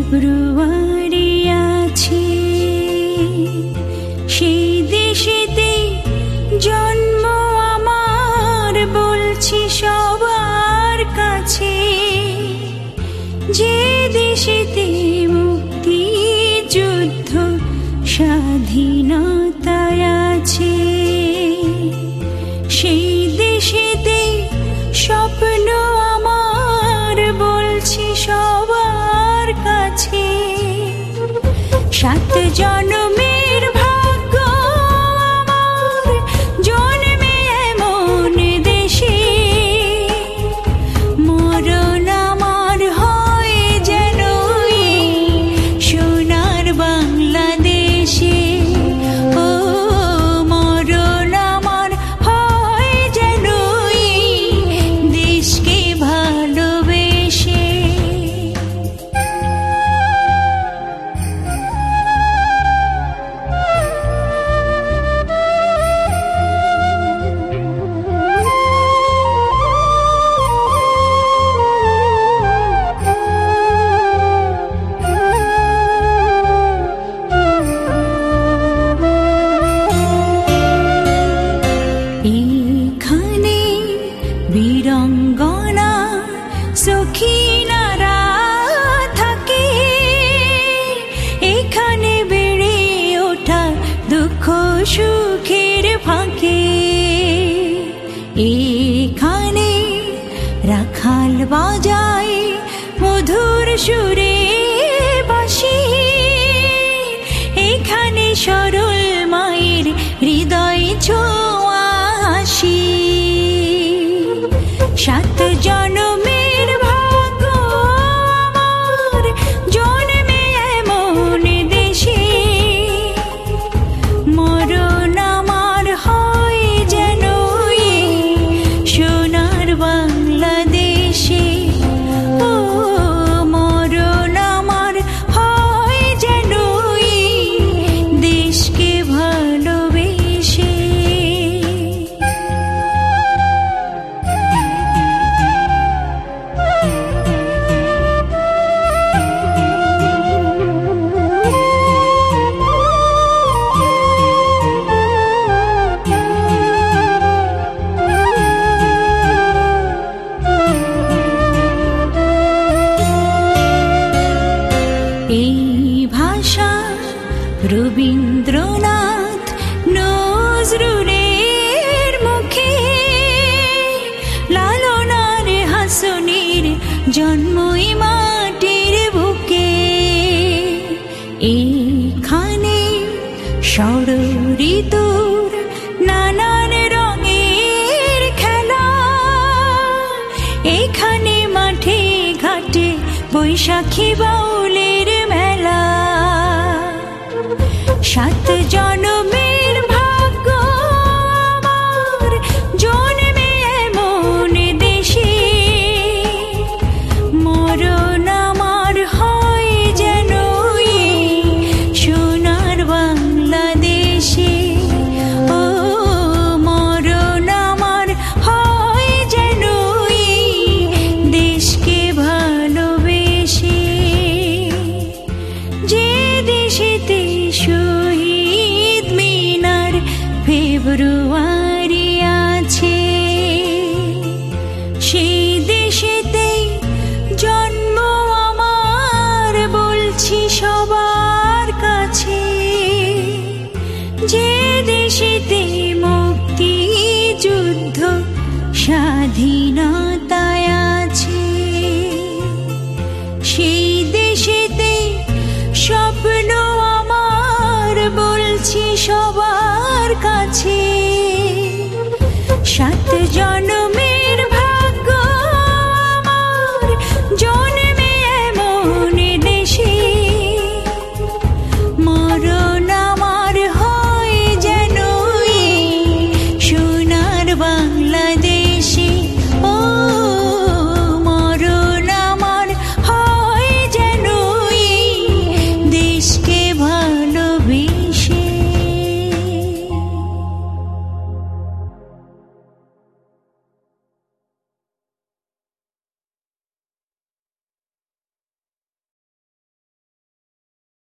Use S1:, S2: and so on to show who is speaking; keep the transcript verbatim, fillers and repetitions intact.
S1: ফেব্রুয়ারি আছে, সেই দেশেতে জন্ম আমার, বলছি সবার কাছে। যে দেশেতে মুক্তি যুদ্ধ স্বাধীনতায় আছে, সেই দেশেতে স্বপ্ন আমার, বলছি সবার কাছে। সাত জন্মের ভাগ্য আমার, জন্মে এমন দেশে। মরণ আমার হয় যেন সোনার বাংলাদেশে। ও মরণ আমার হয় যেন দেশকে ভালোবেসে। এখানে বীরাঙ্গনা সখিনারা থাকে, এখানে বেড়ে ওঠা দুঃখ সুখের ফাঁকে। এখানে রাখাল বাজায় মধুর সুরে বাঁশি, এখানে সরল মায়ের হৃদয় ছোঁয়া হাসি। সাত জন্মের ভাগ্য আমার, জন্মে এমন দেশে। মরণ আমার হয় যেন সোনার বাংলাদেশে। ও মরণ আমার হয় যেন দেশকে ভালোবেসে। এই ভাষা রবীন্দ্রনাথ নজরুলের মুখে, লালনার হাসনের জন্মই মাটির বুকে। এইখানে ষড়ঋতুর নানান রঙের খেলা, এখানে মাঠে ঘাটে বৈশাখী বাউলের মেলা। সাত